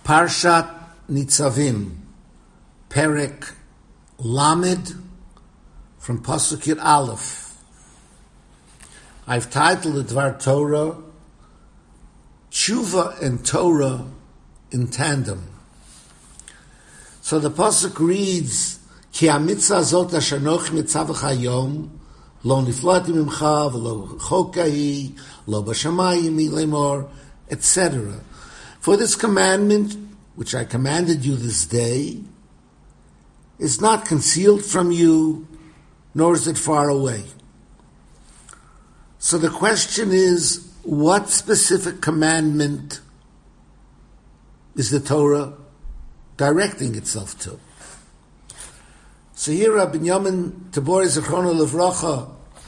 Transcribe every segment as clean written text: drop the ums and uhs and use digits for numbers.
Parshat Nitzavim, Perek Lamed, from Pasuk Yud Aleph. I've titled the Dvar Torah, Tshuva and Torah in tandem. So the Pasuk reads, Ki ha-mitzvah zot asher nochi mitzavach hayom, lo niflati mimcha, v'lo chokai, lo b'shamayim lemor, etc. For this commandment, which I commanded you this day, is not concealed from you, nor is it far away. So the question is, what specific commandment is the Torah directing itself to? So here Rabbi Binyamin Tabori Zichrono Livracha,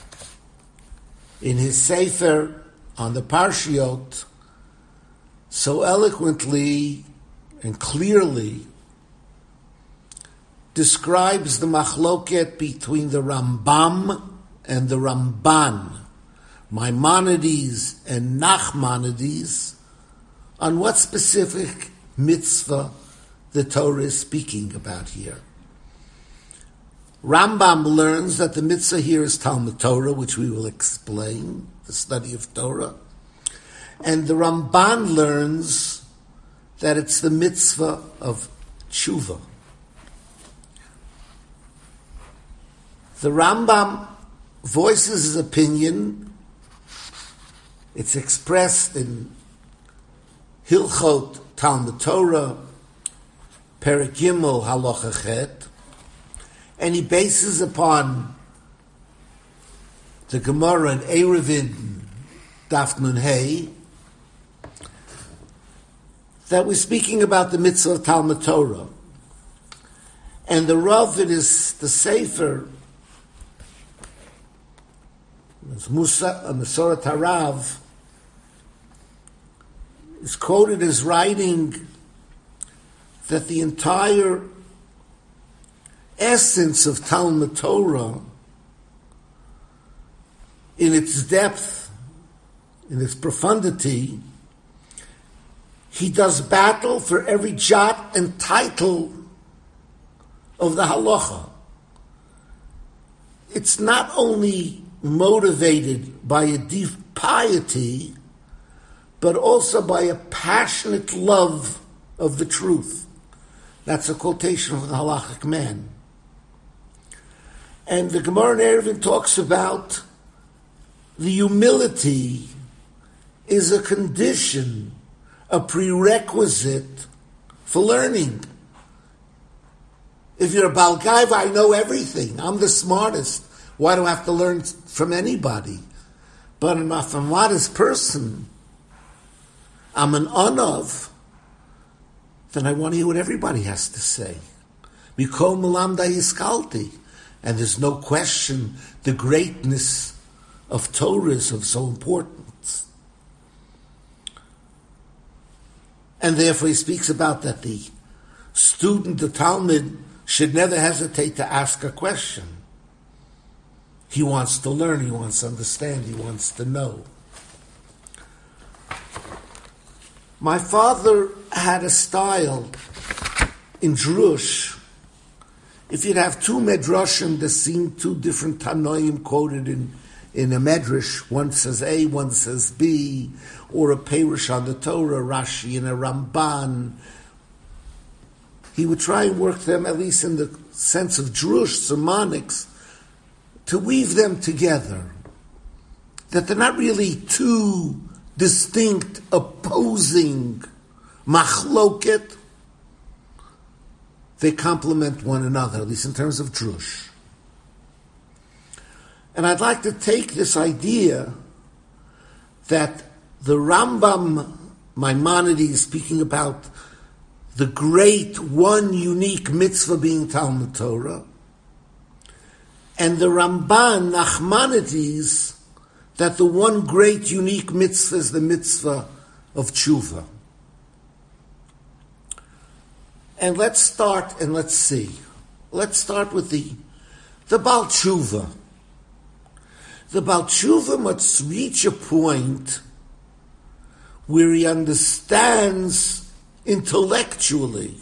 in his Sefer on the Parshiot, so eloquently and clearly describes the machloket between the Rambam and the Ramban, Maimonides and Nachmanides, on what specific mitzvah the Torah is speaking about here. Rambam learns that the mitzvah here is Talmud Torah, which we will explain, the study of Torah. And the Ramban learns that it's the mitzvah of tshuva. The Rambam voices his opinion. It's expressed in Hilchot Talmud Torah, Perek Gimel Halacha Chet, and he bases upon the Gemara in Eruvin Daf Nun Hey that we're speaking about the mitzvah of Talmud Torah. And the Rav, it is the Sefer, Masorat Harav, is quoted as writing that the entire essence of Talmud Torah, in its depth, in its profundity, he does battle for every jot and title of the halacha. It's not only motivated by a deep piety, but also by a passionate love of the truth. That's a quotation from the halachic man. And the Gemara in Eruvin talks about the humility is a condition, a prerequisite for learning. If you're a Baal Gaiva, I know everything. I'm the smartest. Why do I have to learn from anybody? But I'm a modest person. I'm an Anav. Then I want to hear what everybody has to say. Mikol Melamdai Hiskalti. And there's no question the greatness of Torah is of so importance. And therefore he speaks about that the student, the Talmud, should never hesitate to ask a question. He wants to learn, he wants to understand, he wants to know. My father had a style in Drush. If you'd have two medrashim that seem two different Tanoim quoted in a medrash, one says A, one says B, or a Perush on the Torah, Rashi and a Ramban, he would try and work them, at least in the sense of Drush, semantics, to weave them together. That they're not really two distinct, opposing machloket. They complement one another, at least in terms of drush. And I'd like to take this idea that the Rambam Maimonides, speaking about the great one unique mitzvah being Talmud Torah, and the Ramban Nachmanides, that the one great unique mitzvah is the mitzvah of tshuva. And let's start and let's see. Let's start with the Baal Tshuva. The Baal Tshuva must reach a point where he understands intellectually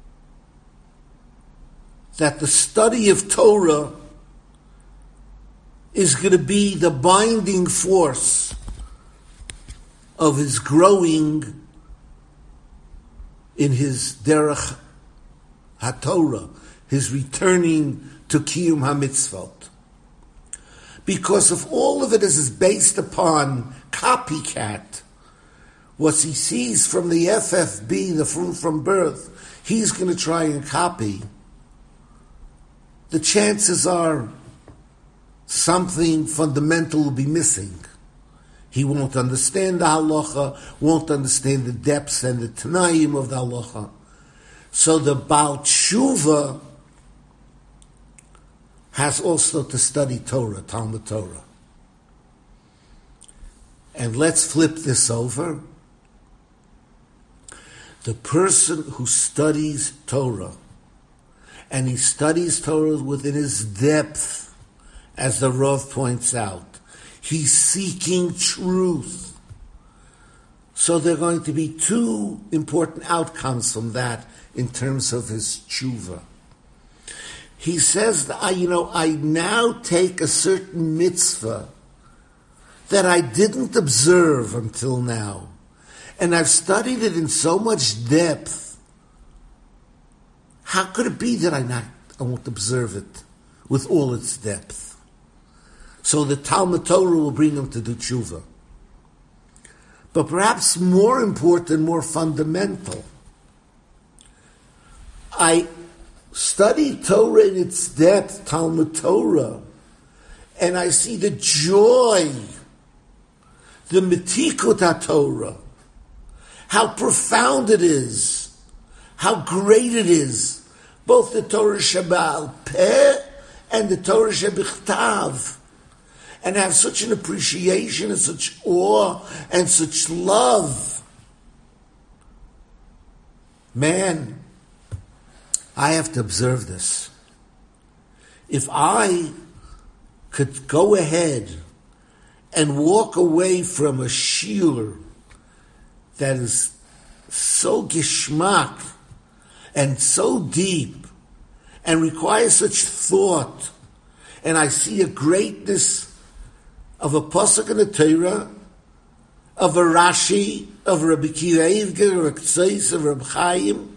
that the study of Torah is going to be the binding force of his growing in his derech HaTorah, his returning to Kiyum HaMitzvot. Because if all of it is based upon copycat, what he sees from the FFB, the fruit from birth, he's going to try and copy, the chances are something fundamental will be missing. He won't understand the halacha, won't understand the depths and the tanaim of the halacha. So the Baal Tshuva has also to study Torah, Talmud Torah. And let's flip this over. The person who studies Torah, and he studies Torah within his depth, as the Rav points out, he's seeking truth. So there are going to be two important outcomes from that in terms of his tshuva. He says, I now take a certain mitzvah that I didn't observe until now, and I've studied it in so much depth. How could it be that I won't observe it with all its depth? So the Talmud Torah will bring him to do tshuva. But perhaps more important, more fundamental, I study Torah in its depth, Talmud Torah, and I see the joy, the metikut HaTorah, how profound it is, how great it is, both the Torah Shebaal Peh and the Torah Shebichtav, and have such an appreciation and such awe and such love. Man, I have to observe this. If I could go ahead and walk away from a shiur that is so geschmack and so deep and requires such thought, and I see a greatness of a pasuk in the Torah, of a Rashi, of Rabbi Kiva Eivger, of a Ktseis, of Rabbi Chaim,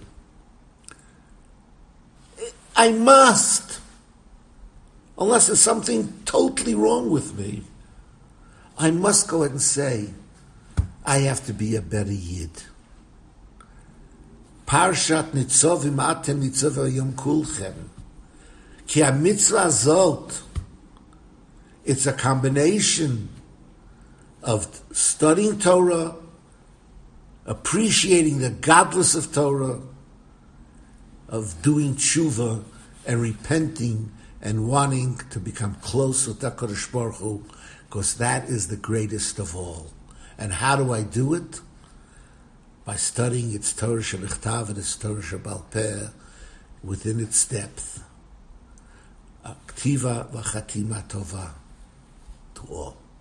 I must, unless there's something totally wrong with me, I must go ahead and say, I have to be a better Yid. Parshat Nitzavim Atem Nitzav Yom Kulchem. Ki ha-mitzvah zot, it's a combination of studying Torah, appreciating the godless of Torah, of doing tshuva and repenting and wanting to become close with HaKadosh Baruch Hu, because that is the greatest of all. And how do I do it? By studying its Torah Shebichtav and its Torah Shebaal Peh within its depth. Aktiva v'chatima tova to all.